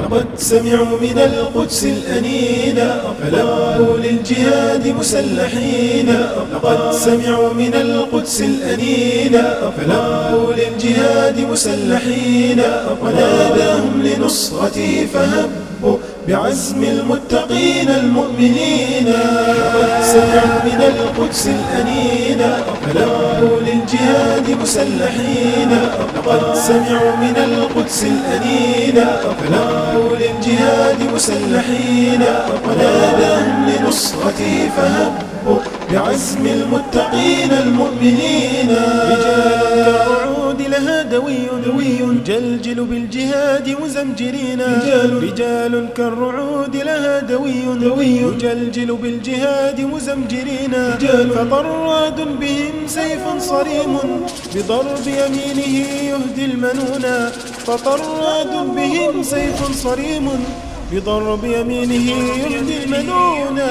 لقد سمعوا من القدس الأنينا فلبوا للجهاد مسلحين. لقد سمعوا من القدس الأنينا فلبوا للجهاد مسلحين. وناداهم لنصرته فهبوا بعزم المتقين المؤمنين. لقد سمعوا من القدس الأنينا فلبوا للجهاد مسلحين. لقد سمعوا من القدس الأنينا فلبوا للجهاد مسلحين. وناداهم لنصرته فهبوا بعزم المتقين المؤمنين. رجال كالرعود لها دوي جلجل بالجهاد مزمجرين. رجال كالرعود لها دوي جلجل بالجهاد مزمجرين. فطراد بهم سيف صريم بضرب يمينه يهدي المنونا. فطراد بهم سيف صريم بضرب يمينه يهدي المنونا.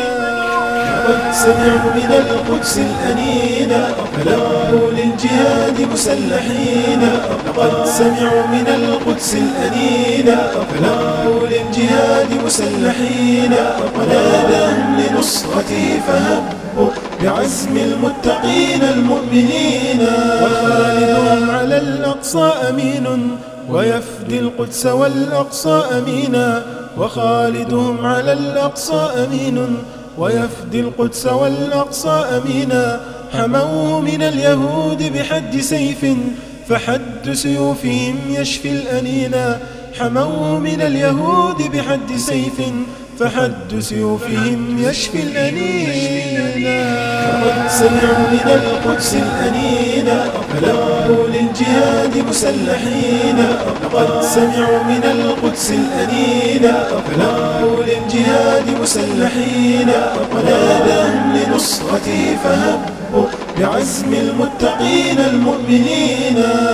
لقد سمعوا من القدس الأنينا فلبوا للجهاد مسلحين. لقد سمعوا من القدس الأنينا فلبوا للجهاد مسلحين. وناداهم لنصرته فهبوا بعزم المتقين المؤمنين. وخالدهم على الأقصى أمين ويفدي القدس والأقصى أمينا. وخالدهم على الأقصى أمين ويفدي القدس والأقصى أمينا. حموه من اليهود بحد سيف فحد سيوفهم يشفي الأنينا. حموه من اليهود بحد سيف فحد سيوفهم يشفي الأنينا. لقد سمعوا من القدس الأنينا فلبوا للجهاد مسلحين. لقد سمعوا من القدس الأنينا فلبوا للجهاد مسلحين. وناداهم لنصرته فهبوا بعزم المتقين المؤمنين.